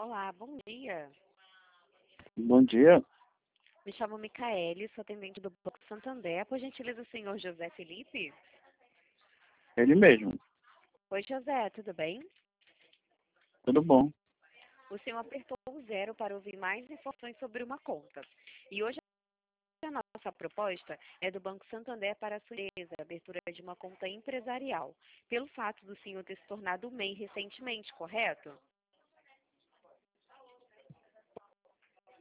Olá, bom dia. Bom dia, Me chamo Micaele, sou atendente do Banco Santander. Por gentileza, o senhor José Felipe? ele mesmo. Oi, José, tudo bem? Tudo bom? O senhor apertou o zero para ouvir mais informações sobre uma conta. E hoje a nossa proposta é do Banco Santander para a sua empresa, a abertura de uma conta empresarial, pelo fato do senhor ter se tornado MEI recentemente, correto?